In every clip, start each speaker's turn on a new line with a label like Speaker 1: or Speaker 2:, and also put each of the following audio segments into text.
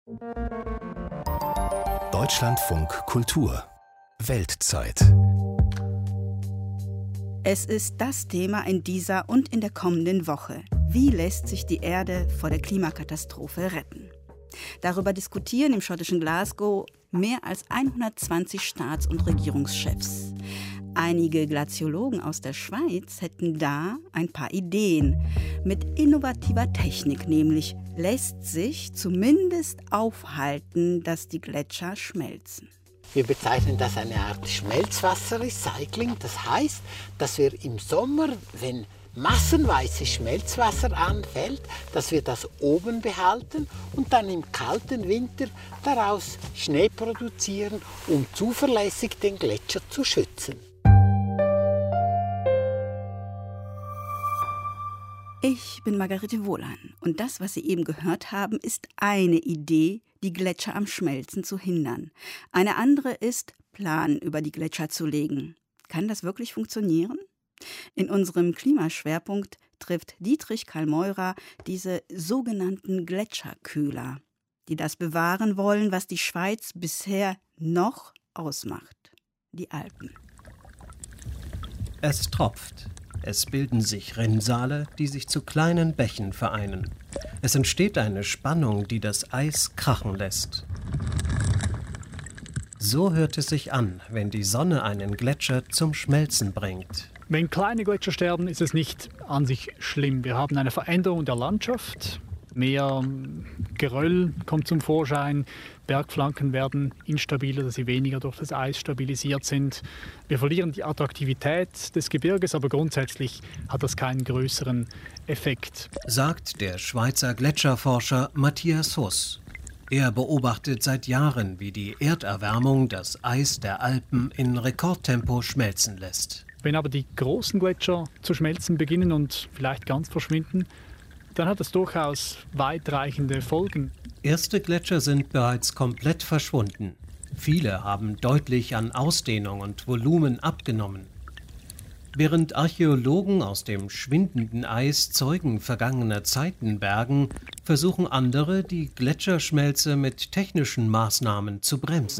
Speaker 1: Deutschlandfunk Kultur Weltzeit.
Speaker 2: Es ist das Thema in dieser und in der kommenden Woche. Wie lässt sich die Erde vor der Klimakatastrophe retten? Darüber diskutieren im schottischen Glasgow mehr als 120 Staats- und Regierungschefs. Einige Glaziologen aus der Schweiz hätten da ein paar Ideen. Mit innovativer Technik nämlich lässt sich zumindest aufhalten, dass die Gletscher schmelzen.
Speaker 3: Wir bezeichnen das eine Art Schmelzwasserrecycling. Das heißt, dass wir im Sommer, wenn massenweise Schmelzwasser anfällt, dass wir das oben behalten und dann im kalten Winter daraus Schnee produzieren, um zuverlässig den Gletscher zu schützen.
Speaker 2: Ich bin Margarete Wohlan und das, was Sie eben gehört haben, ist eine Idee, die Gletscher am Schmelzen zu hindern. Eine andere ist, Plan über die Gletscher zu legen. Kann das wirklich funktionieren? In unserem Klimaschwerpunkt trifft Dietrich Kallmeurer diese sogenannten Gletscherkühler, die das bewahren wollen, was die Schweiz bisher noch ausmacht: die Alpen.
Speaker 4: Es tropft. Es bilden sich Rinnsale, die sich zu kleinen Bächen vereinen. Es entsteht eine Spannung, die das Eis krachen lässt. So hört es sich an, wenn die Sonne einen Gletscher zum Schmelzen bringt.
Speaker 5: Wenn kleine Gletscher sterben, ist es nicht an sich schlimm. Wir haben eine Veränderung der Landschaft. Mehr Geröll kommt zum Vorschein. Bergflanken werden instabiler, dass sie weniger durch das Eis stabilisiert sind. Wir verlieren die Attraktivität des Gebirges, aber grundsätzlich hat das keinen größeren Effekt.
Speaker 4: Sagt der Schweizer Gletscherforscher Matthias Huss. Er beobachtet seit Jahren, wie die Erderwärmung das Eis der Alpen in Rekordtempo schmelzen lässt.
Speaker 5: Wenn aber die großen Gletscher zu schmelzen beginnen und vielleicht ganz verschwinden, dann hat das durchaus weitreichende Folgen.
Speaker 4: Erste Gletscher sind bereits komplett verschwunden. Viele haben deutlich an Ausdehnung und Volumen abgenommen. Während Archäologen aus dem schwindenden Eis Zeugen vergangener Zeiten bergen, versuchen andere, die Gletscherschmelze mit technischen Maßnahmen zu bremsen.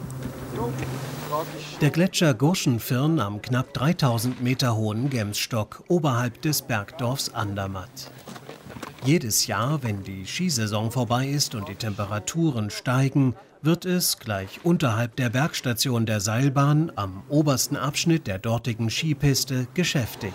Speaker 4: Der Gletscher Gurschenfirn am knapp 3000 Meter hohen Gemsstock oberhalb des Bergdorfs Andermatt. Jedes Jahr, wenn die Skisaison vorbei ist und die Temperaturen steigen, wird es gleich unterhalb der Bergstation der Seilbahn am obersten Abschnitt der dortigen Skipiste geschäftig.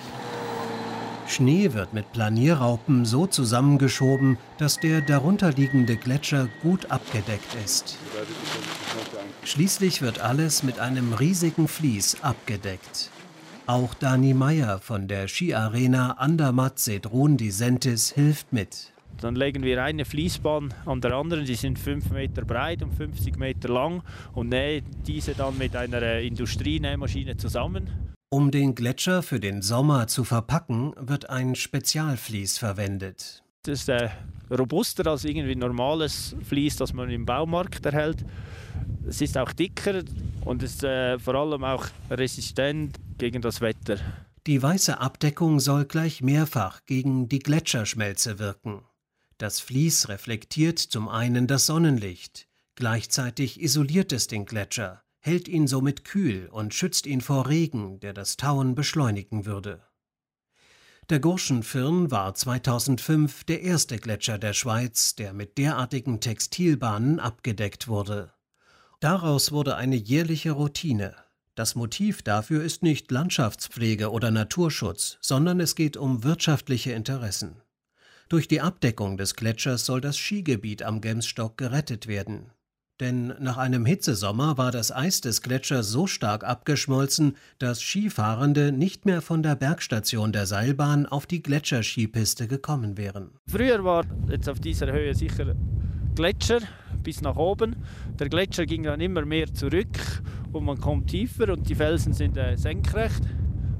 Speaker 4: Schnee wird mit Planierraupen so zusammengeschoben, dass der darunterliegende Gletscher gut abgedeckt ist. Schließlich wird alles mit einem riesigen Vlies abgedeckt. Auch Dani Meyer von der Skiarena Andermatt-Sedrun-Disentis hilft mit.
Speaker 6: Dann legen wir eine Fließbahn an der anderen, die sind 5 Meter breit und 50 Meter lang und nähen diese dann mit einer Industrienähmaschine zusammen.
Speaker 4: Um den Gletscher für den Sommer zu verpacken, wird ein Spezialvlies verwendet.
Speaker 6: Das ist robuster als irgendwie normales Vlies, das man im Baumarkt erhält. Es ist auch dicker und ist vor allem auch resistent gegen das Wetter.
Speaker 4: Die weiße Abdeckung soll gleich mehrfach gegen die Gletscherschmelze wirken. Das Vlies reflektiert zum einen das Sonnenlicht, gleichzeitig isoliert es den Gletscher, hält ihn somit kühl und schützt ihn vor Regen, der das Tauen beschleunigen würde. Der Gurschenfirn war 2005 der erste Gletscher der Schweiz, der mit derartigen Textilbahnen abgedeckt wurde. Daraus wurde eine jährliche Routine. Das Motiv dafür ist nicht Landschaftspflege oder Naturschutz, sondern es geht um wirtschaftliche Interessen. Durch die Abdeckung des Gletschers soll das Skigebiet am Gemsstock gerettet werden. Denn nach einem Hitzesommer war das Eis des Gletschers so stark abgeschmolzen, dass Skifahrende nicht mehr von der Bergstation der Seilbahn auf die Gletscherskipiste gekommen wären.
Speaker 6: Früher war jetzt auf dieser Höhe sicher Gletscher bis nach oben. Der Gletscher ging dann immer mehr zurück und man kommt tiefer und die Felsen sind senkrecht.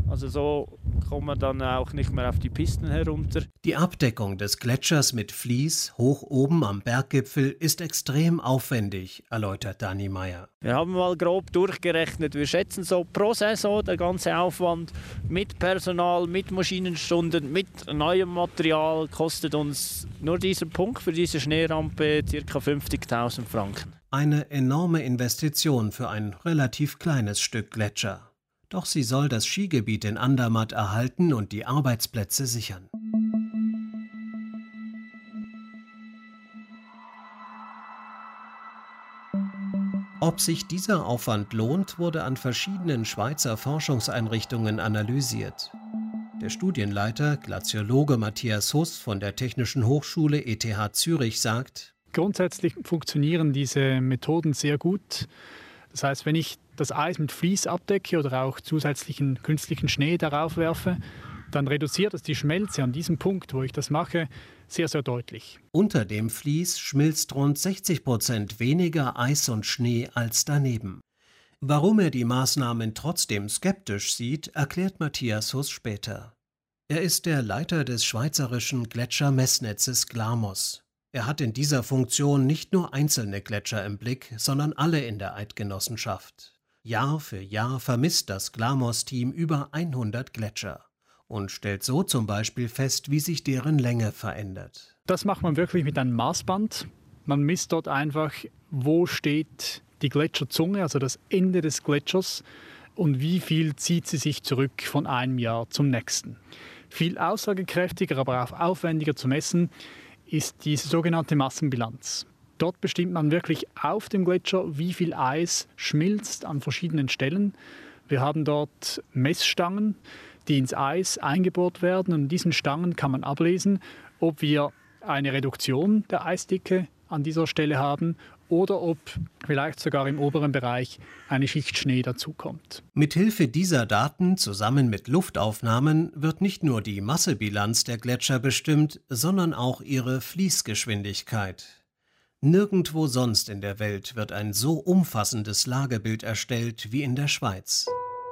Speaker 6: Also so kommt man dann auch nicht mehr auf die Pisten herunter.
Speaker 4: Die Abdeckung des Gletschers mit Vlies hoch oben am Berggipfel ist extrem aufwendig, erläutert Dani Meyer.
Speaker 6: Wir haben mal grob durchgerechnet. Wir schätzen so pro Saison der ganze Aufwand mit Personal, mit Maschinenstunden, mit neuem Material kostet uns nur dieser Punkt für diese Schneerampe ca. 50.000 Franken.
Speaker 4: Eine enorme Investition für ein relativ kleines Stück Gletscher. Doch sie soll das Skigebiet in Andermatt erhalten und die Arbeitsplätze sichern. Ob sich dieser Aufwand lohnt, wurde an verschiedenen Schweizer Forschungseinrichtungen analysiert. Der Studienleiter, Glaziologe Matthias Huss von der Technischen Hochschule ETH Zürich sagt:
Speaker 5: Grundsätzlich funktionieren diese Methoden sehr gut. Das heißt, wenn ich das Eis mit Vlies abdecke oder auch zusätzlichen künstlichen Schnee darauf werfe, dann reduziert es die Schmelze an diesem Punkt, wo ich das mache, sehr, sehr deutlich.
Speaker 4: Unter dem Vlies schmilzt rund 60% weniger Eis und Schnee als daneben. Warum er die Maßnahmen trotzdem skeptisch sieht, erklärt Matthias Huss später. Er ist der Leiter des schweizerischen Gletschermessnetzes GLAMOS. Er hat in dieser Funktion nicht nur einzelne Gletscher im Blick, sondern alle in der Eidgenossenschaft. Jahr für Jahr vermisst das GLAMOS-Team über 100 Gletscher und stellt so zum Beispiel fest, wie sich deren Länge verändert.
Speaker 5: Das macht man wirklich mit einem Maßband. Man misst dort einfach, wo steht die Gletscherzunge, also das Ende des Gletschers, und wie viel zieht sie sich zurück von einem Jahr zum nächsten. Viel aussagekräftiger, aber auch aufwendiger zu messen ist diese sogenannte Massenbilanz. Dort bestimmt man wirklich auf dem Gletscher, wie viel Eis schmilzt an verschiedenen Stellen. Wir haben dort Messstangen, die ins Eis eingebohrt werden. Und in diesen Stangen kann man ablesen, ob wir eine Reduktion der Eisdicke an dieser Stelle haben oder ob vielleicht sogar im oberen Bereich eine Schicht Schnee dazukommt.
Speaker 4: Mithilfe dieser Daten zusammen mit Luftaufnahmen wird nicht nur die Massebilanz der Gletscher bestimmt, sondern auch ihre Fließgeschwindigkeit. Nirgendwo sonst in der Welt wird ein so umfassendes Lagebild erstellt wie in der Schweiz.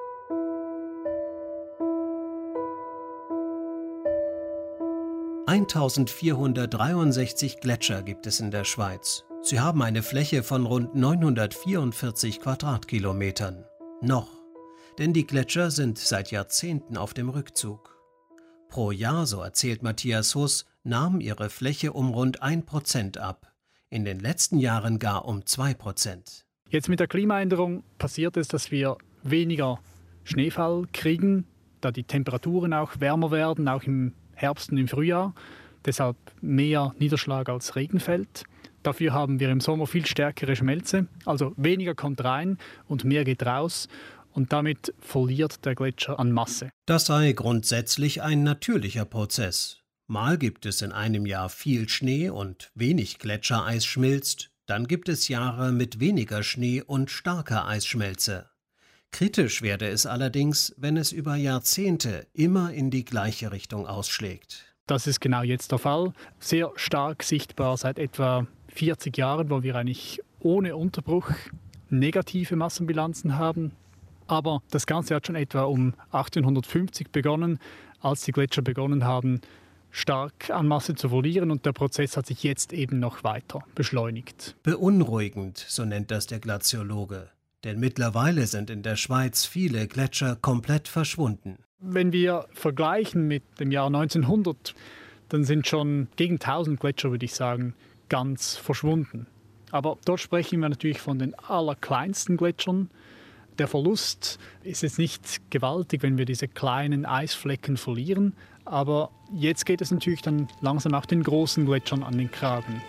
Speaker 4: (1463) Gletscher gibt es in der Schweiz. Sie haben eine Fläche von rund 944 Quadratkilometern. Noch, denn die Gletscher sind seit Jahrzehnten auf dem Rückzug. Pro Jahr, so erzählt Matthias Huss, nahm ihre Fläche um rund 1% ab. In den letzten Jahren gar um 2%.
Speaker 5: Jetzt mit der Klimaänderung passiert es, dass wir weniger Schneefall kriegen, da die Temperaturen auch wärmer werden, auch im Herbst und im Frühjahr. Deshalb mehr Niederschlag als Regen fällt. Dafür haben wir im Sommer viel stärkere Schmelze, also weniger kommt rein und mehr geht raus. Und damit verliert der Gletscher an Masse.
Speaker 4: Das sei grundsätzlich ein natürlicher Prozess. Mal gibt es in einem Jahr viel Schnee und wenig Gletschereis schmilzt, dann gibt es Jahre mit weniger Schnee und starker Eisschmelze. Kritisch werde es allerdings, wenn es über Jahrzehnte immer in die gleiche Richtung ausschlägt.
Speaker 5: Das ist genau jetzt der Fall. Sehr stark sichtbar seit etwa 40 Jahren, wo wir eigentlich ohne Unterbruch negative Massenbilanzen haben. Aber das Ganze hat schon etwa um 1850 begonnen, als die Gletscher begonnen haben, stark an Masse zu verlieren, und der Prozess hat sich jetzt eben noch weiter beschleunigt.
Speaker 4: Beunruhigend, so nennt das der Glaziologe. Denn mittlerweile sind in der Schweiz viele Gletscher komplett verschwunden.
Speaker 5: Wenn wir vergleichen mit dem Jahr 1900, dann sind schon gegen 1000 Gletscher, würde ich sagen, ganz verschwunden. Aber dort sprechen wir natürlich von den allerkleinsten Gletschern. Der Verlust ist jetzt nicht gewaltig, wenn wir diese kleinen Eisflecken verlieren. Aber jetzt geht es natürlich dann langsam auch den großen Gletschern an den Kragen.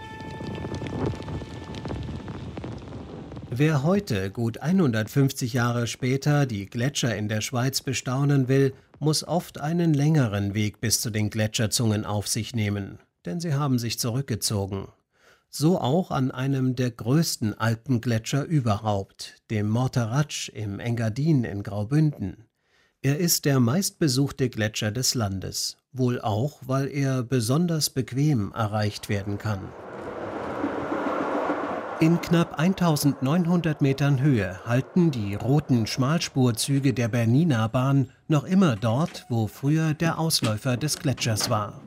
Speaker 4: Wer heute, gut 150 Jahre später, die Gletscher in der Schweiz bestaunen will, muss oft einen längeren Weg bis zu den Gletscherzungen auf sich nehmen, denn sie haben sich zurückgezogen. So auch an einem der größten Alpengletscher überhaupt, dem Morteratsch im Engadin in Graubünden. Er ist der meistbesuchte Gletscher des Landes, wohl auch, weil er besonders bequem erreicht werden kann. In knapp 1900 Metern Höhe halten die roten Schmalspurzüge der Bernina-Bahn Noch immer dort, wo früher der Ausläufer des Gletschers war.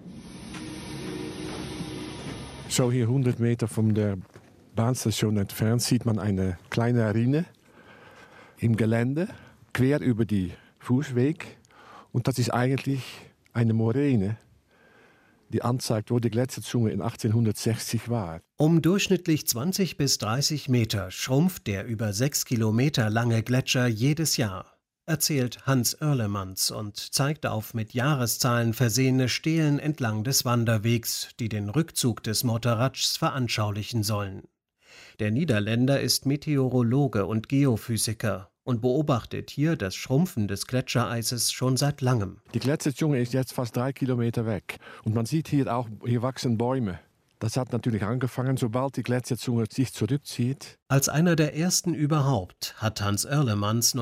Speaker 7: So hier 100 Meter von der Bahnstation entfernt sieht man eine kleine Rinne im Gelände, quer über die Fußweg. Und das ist eigentlich eine Moräne, die anzeigt, wo die Gletscherzunge in 1860 war.
Speaker 4: Um durchschnittlich 20 bis 30 Meter schrumpft der über 6 Kilometer lange Gletscher jedes Jahr, erzählt Hans Oerlemans und zeigt auf mit Jahreszahlen versehene Stelen entlang des Wanderwegs, die den Rückzug des Morteratschs veranschaulichen sollen. Der Niederländer ist Meteorologe und Geophysiker und beobachtet hier das Schrumpfen des Gletschereises schon seit langem.
Speaker 7: Die Gletscherzunge ist jetzt fast 3 Kilometer weg. Und man sieht hier auch, hier wachsen Bäume. Das hat natürlich angefangen, sobald die Gletscherzunge sich zurückzieht.
Speaker 4: Als einer der ersten überhaupt hat Hans Oerlemans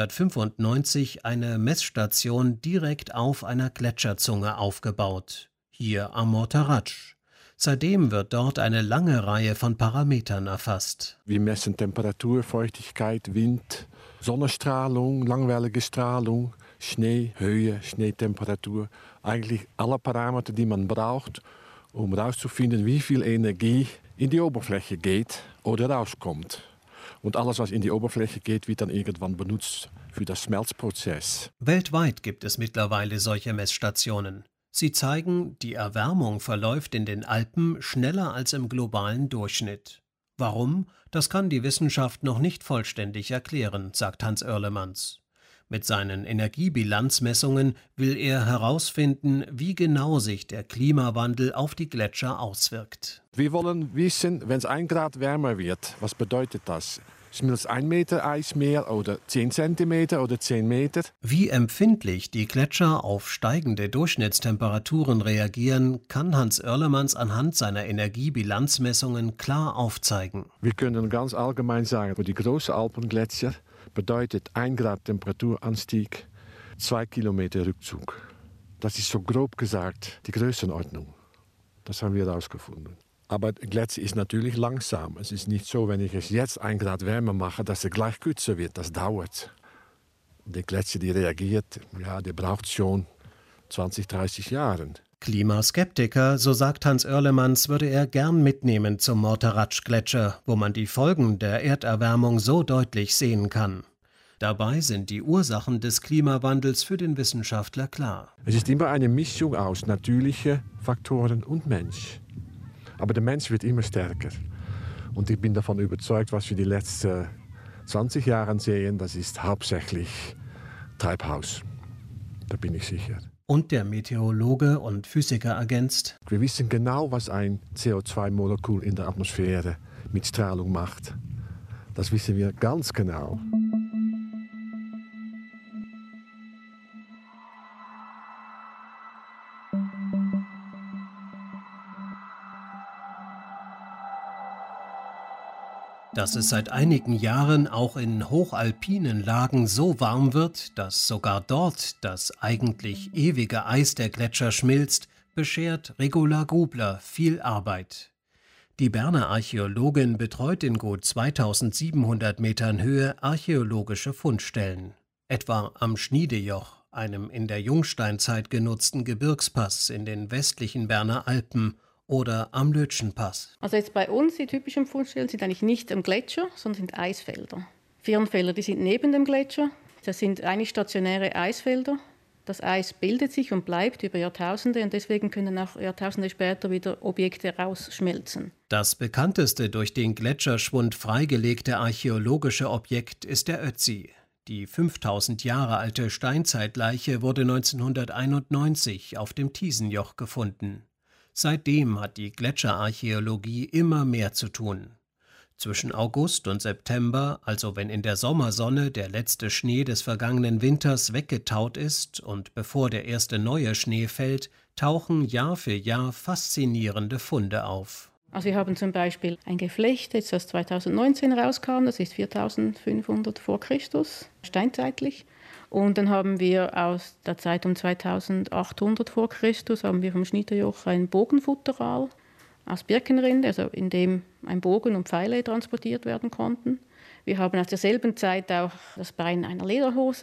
Speaker 4: 1995 eine Messstation direkt auf einer Gletscherzunge aufgebaut, hier am Morteratsch. Seitdem wird dort eine lange Reihe von Parametern erfasst.
Speaker 7: Wir messen Temperatur, Feuchtigkeit, Wind, Sonnenstrahlung, langwellige Strahlung, Schnee, Höhe, Schneetemperatur. Eigentlich alle Parameter, die man braucht, um herauszufinden, wie viel Energie in die Oberfläche geht oder rauskommt. Und alles, was in die Oberfläche geht, wird dann irgendwann benutzt für das Schmelzprozess.
Speaker 4: Weltweit gibt es mittlerweile solche Messstationen. Sie zeigen, die Erwärmung verläuft in den Alpen schneller als im globalen Durchschnitt. Warum? Das kann die Wissenschaft noch nicht vollständig erklären, sagt Hans Oerlemans. Mit seinen Energiebilanzmessungen will er herausfinden, wie genau sich der Klimawandel auf die Gletscher auswirkt.
Speaker 7: Wir wollen wissen, wenn es 1 Grad wärmer wird, was bedeutet das? Schmilzt 1 Meter Eis mehr oder 10 Zentimeter oder 10 Meter?
Speaker 4: Wie empfindlich die Gletscher auf steigende Durchschnittstemperaturen reagieren, kann Hans Oerlemans anhand seiner Energiebilanzmessungen klar aufzeigen.
Speaker 7: Wir können ganz allgemein sagen, für die großen Alpengletscher bedeutet 1 Grad Temperaturanstieg 2 Kilometer Rückzug. Das ist so grob gesagt die Größenordnung. Das haben wir herausgefunden. Aber der Gletscher ist natürlich langsam. Es ist nicht so, wenn ich es jetzt 1 Grad wärmer mache, dass er gleich kürzer wird. Das dauert. Der Gletscher, die reagiert, ja, der braucht schon 20, 30 Jahre.
Speaker 4: Klimaskeptiker, so sagt Hans Oerlemans, würde er gern mitnehmen zum Morteratsch-Gletscher, wo man die Folgen der Erderwärmung so deutlich sehen kann. Dabei sind die Ursachen des Klimawandels für den Wissenschaftler klar.
Speaker 7: Es ist immer eine Mischung aus natürlichen Faktoren und Mensch. Aber der Mensch wird immer stärker. Und ich bin davon überzeugt, was wir die letzten 20 Jahre sehen, das ist hauptsächlich Treibhaus. Da bin ich sicher.
Speaker 4: Und der Meteorologe und Physiker ergänzt:
Speaker 7: Wir wissen genau, was ein CO2-Molekül in der Atmosphäre mit Strahlung macht. Das wissen wir ganz genau.
Speaker 4: Dass es seit einigen Jahren auch in hochalpinen Lagen so warm wird, dass sogar dort das eigentlich ewige Eis der Gletscher schmilzt, beschert Regula Grubler viel Arbeit. Die Berner Archäologin betreut in gut 2700 Metern Höhe archäologische Fundstellen, etwa am Schniedejoch, einem in der Jungsteinzeit genutzten Gebirgspass in den westlichen Berner Alpen, oder am Lötschenpass.
Speaker 8: Also jetzt bei uns, die typischen Fundstellen sind eigentlich nicht am Gletscher, sondern sind Eisfelder. Firnfelder, die sind neben dem Gletscher. Das sind eigentlich stationäre Eisfelder. Das Eis bildet sich und bleibt über Jahrtausende und deswegen können auch Jahrtausende später wieder Objekte rausschmelzen.
Speaker 4: Das bekannteste durch den Gletscherschwund freigelegte archäologische Objekt ist der Ötzi. Die 5000 Jahre alte Steinzeitleiche wurde 1991 auf dem Thiesenjoch gefunden. Seitdem hat die Gletscherarchäologie immer mehr zu tun. Zwischen August und September, also wenn in der Sommersonne der letzte Schnee des vergangenen Winters weggetaut ist und bevor der erste neue Schnee fällt, tauchen Jahr für Jahr faszinierende Funde auf.
Speaker 8: Also wir haben zum Beispiel ein Geflecht, das 2019 rauskam, das ist 4500 vor Christus, steinzeitlich. Und dann haben wir aus der Zeit um 2800 vor Christus haben wir vom Schniedejoch ein Bogenfutteral aus Birkenrinde, also in dem ein Bogen und Pfeile transportiert werden konnten. Wir haben aus derselben Zeit auch das Bein einer Lederhose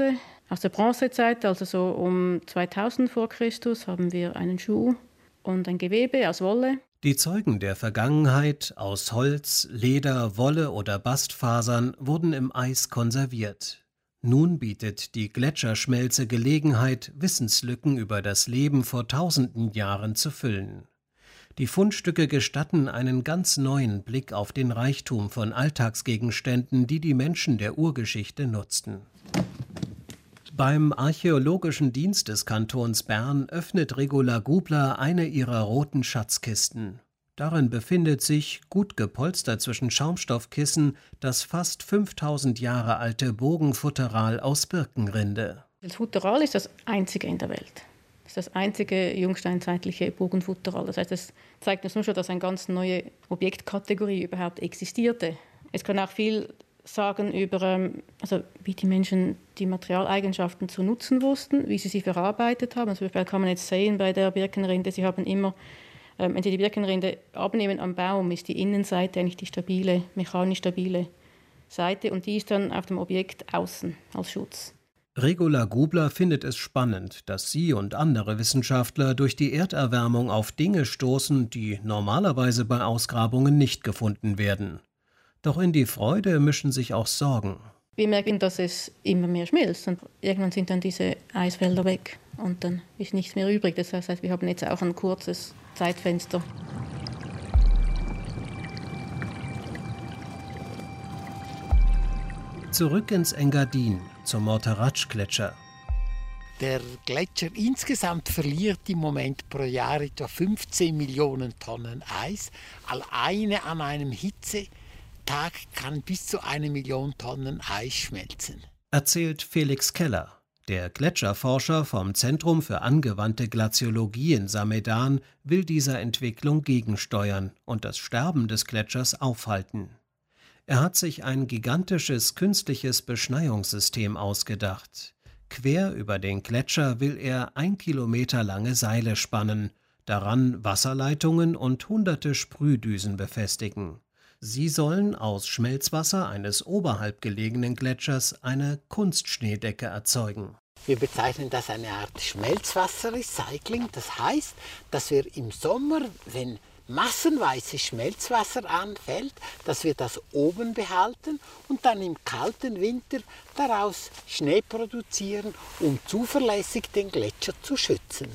Speaker 8: Aus der Bronzezeit, also so um 2000 vor Christus, haben wir einen Schuh und ein Gewebe aus Wolle.
Speaker 4: Die Zeugen der Vergangenheit aus Holz, Leder, Wolle oder Bastfasern wurden im Eis konserviert. Nun bietet die Gletscherschmelze Gelegenheit, Wissenslücken über das Leben vor tausenden Jahren zu füllen. Die Fundstücke gestatten einen ganz neuen Blick auf den Reichtum von Alltagsgegenständen, die die Menschen der Urgeschichte nutzten. Beim Archäologischen Dienst des Kantons Bern öffnet Regula Gubler eine ihrer roten Schatzkisten. Darin befindet sich, gut gepolstert zwischen Schaumstoffkissen, das fast 5000 Jahre alte Bogenfutteral aus Birkenrinde.
Speaker 8: Das Futteral ist das einzige in der Welt. Das ist das einzige jungsteinzeitliche Bogenfutteral. Das heißt, es zeigt uns nur schon, dass eine ganz neue Objektkategorie überhaupt existierte. Es kann auch viel sagen über, wie die Menschen die Materialeigenschaften zu nutzen wussten, wie sie verarbeitet haben. Zum Beispiel kann man jetzt sehen bei der Birkenrinde, sie haben immer, wenn Sie die Birkenrinde abnehmen am Baum, ist die Innenseite eigentlich die stabile, mechanisch stabile Seite und die ist dann auf dem Objekt außen als Schutz.
Speaker 4: Regula Gubler findet es spannend, dass sie und andere Wissenschaftler durch die Erderwärmung auf Dinge stoßen, die normalerweise bei Ausgrabungen nicht gefunden werden. Doch in die Freude mischen sich auch Sorgen.
Speaker 8: Wir merken, dass es immer mehr schmilzt und irgendwann sind dann diese Eisfelder weg und dann ist nichts mehr übrig. Das heißt, wir haben jetzt auch ein kurzes Zeitfenster.
Speaker 4: Zurück ins Engadin, zum Morteratsch-Gletscher.
Speaker 3: Der Gletscher insgesamt verliert im Moment pro Jahr etwa 15 Millionen Tonnen Eis. Alleine an einem Hitzetag kann bis zu 1 Million Tonnen Eis schmelzen.
Speaker 4: Erzählt Felix Keller. Der Gletscherforscher vom Zentrum für angewandte Glaziologie in Samedan will dieser Entwicklung gegensteuern und das Sterben des Gletschers aufhalten. Er hat sich ein gigantisches künstliches Beschneiungssystem ausgedacht. Quer über den Gletscher will er 1 Kilometer lange Seile spannen, daran Wasserleitungen und hunderte Sprühdüsen befestigen. Sie sollen aus Schmelzwasser eines oberhalb gelegenen Gletschers eine Kunstschneedecke erzeugen.
Speaker 3: Wir bezeichnen das eine Art Schmelzwasserrecycling. Das heißt, dass wir im Sommer, wenn massenweise Schmelzwasser anfällt, dass wir das oben behalten und dann im kalten Winter daraus Schnee produzieren, um zuverlässig den Gletscher zu schützen.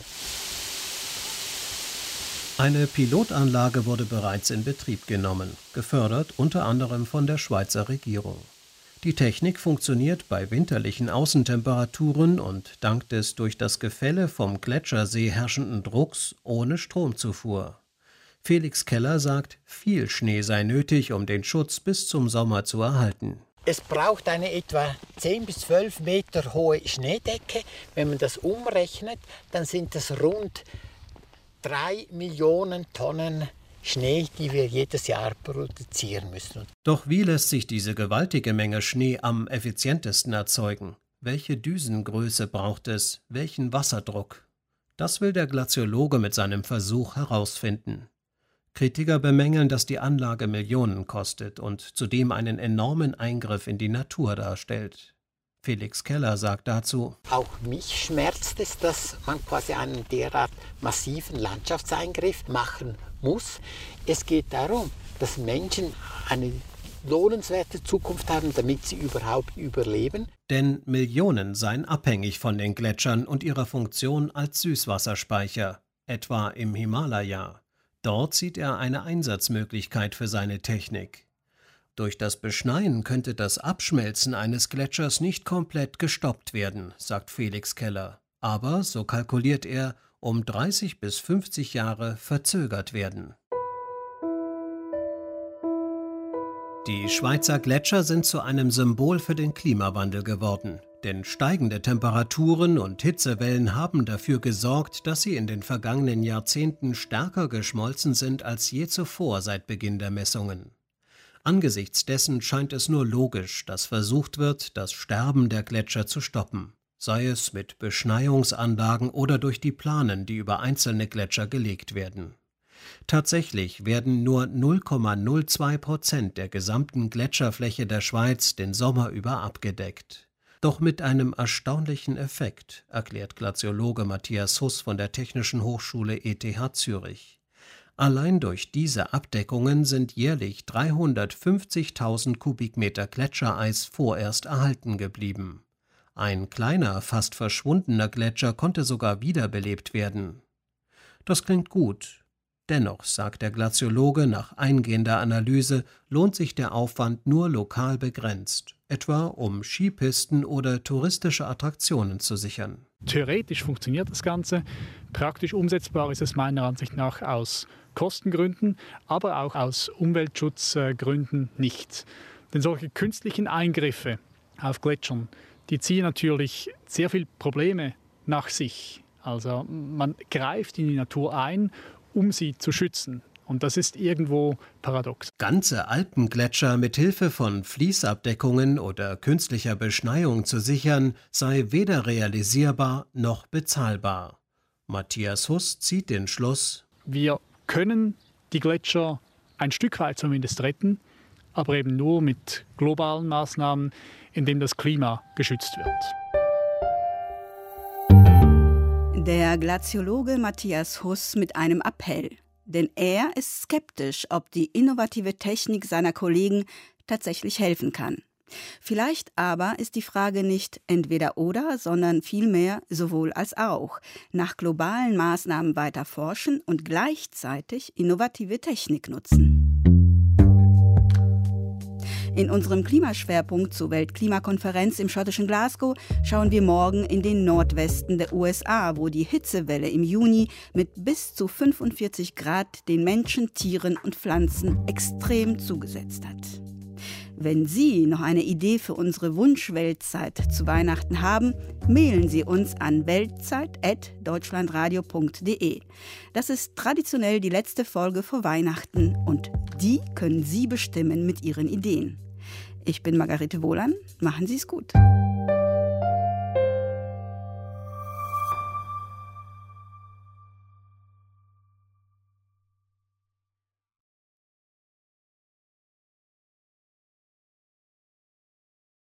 Speaker 4: Eine Pilotanlage wurde bereits in Betrieb genommen, gefördert unter anderem von der Schweizer Regierung. Die Technik funktioniert bei winterlichen Außentemperaturen und dank des durch das Gefälle vom Gletschersee herrschenden Drucks ohne Stromzufuhr. Felix Keller sagt, viel Schnee sei nötig, um den Schutz bis zum Sommer zu erhalten.
Speaker 3: Es braucht eine etwa 10 bis 12 Meter hohe Schneedecke. Wenn man das umrechnet, dann sind das rund 3 Millionen Tonnen Schnee, die wir jedes Jahr produzieren müssen.
Speaker 4: Doch wie lässt sich diese gewaltige Menge Schnee am effizientesten erzeugen? Welche Düsengröße braucht es? Welchen Wasserdruck? Das will der Glaziologe mit seinem Versuch herausfinden. Kritiker bemängeln, dass die Anlage Millionen kostet und zudem einen enormen Eingriff in die Natur darstellt. Felix Keller sagt dazu:
Speaker 3: Auch mich schmerzt es, dass man quasi einen derart massiven Landschaftseingriff machen muss. Es geht darum, dass Menschen eine lohnenswerte Zukunft haben, damit sie überhaupt überleben.
Speaker 4: Denn Millionen seien abhängig von den Gletschern und ihrer Funktion als Süßwasserspeicher, etwa im Himalaya. Dort sieht er eine Einsatzmöglichkeit für seine Technik. Durch das Beschneien könnte das Abschmelzen eines Gletschers nicht komplett gestoppt werden, sagt Felix Keller. Aber, so kalkuliert er, um 30 bis 50 Jahre verzögert werden. Die Schweizer Gletscher sind zu einem Symbol für den Klimawandel geworden. Denn steigende Temperaturen und Hitzewellen haben dafür gesorgt, dass sie in den vergangenen Jahrzehnten stärker geschmolzen sind als je zuvor seit Beginn der Messungen. Angesichts dessen scheint es nur logisch, dass versucht wird, das Sterben der Gletscher zu stoppen, sei es mit Beschneiungsanlagen oder durch die Planen, die über einzelne Gletscher gelegt werden. Tatsächlich werden nur 0,02% der gesamten Gletscherfläche der Schweiz den Sommer über abgedeckt. Doch mit einem erstaunlichen Effekt, erklärt Glaziologe Matthias Huss von der Technischen Hochschule ETH Zürich. Allein durch diese Abdeckungen sind jährlich 350.000 Kubikmeter Gletschereis vorerst erhalten geblieben. Ein kleiner, fast verschwundener Gletscher konnte sogar wiederbelebt werden. Das klingt gut. Dennoch, sagt der Glaziologe, nach eingehender Analyse lohnt sich der Aufwand nur lokal begrenzt, etwa um Skipisten oder touristische Attraktionen zu sichern.
Speaker 5: Theoretisch funktioniert das Ganze, praktisch umsetzbar ist es meiner Ansicht nach aus Kostengründen, aber auch aus Umweltschutzgründen nicht. Denn solche künstlichen Eingriffe auf Gletschern, die ziehen natürlich sehr viele Probleme nach sich. Also man greift in die Natur ein, um sie zu schützen. Und das ist irgendwo paradox.
Speaker 4: Ganze Alpengletscher mit Hilfe von Fließabdeckungen oder künstlicher Beschneiung zu sichern, sei weder realisierbar noch bezahlbar. Matthias Huss zieht den Schluss:
Speaker 5: Wir können die Gletscher ein Stück weit zumindest retten, aber eben nur mit globalen Maßnahmen, indem das Klima geschützt wird.
Speaker 2: Der Glaziologe Matthias Huss mit einem Appell. Denn er ist skeptisch, ob die innovative Technik seiner Kollegen tatsächlich helfen kann. Vielleicht aber ist die Frage nicht entweder oder, sondern vielmehr sowohl als auch. Nach globalen Maßnahmen weiter forschen und gleichzeitig innovative Technik nutzen. In unserem Klimaschwerpunkt zur Weltklimakonferenz im schottischen Glasgow schauen wir morgen in den Nordwesten der USA, wo die Hitzewelle im Juni mit bis zu 45 Grad den Menschen, Tieren und Pflanzen extrem zugesetzt hat. Wenn Sie noch eine Idee für unsere Wunschweltzeit zu Weihnachten haben, mailen Sie uns an weltzeit@deutschlandradio.de. Das ist traditionell die letzte Folge vor Weihnachten und die können Sie bestimmen mit Ihren Ideen. Ich bin Margarete Wohlan. Machen Sie es gut.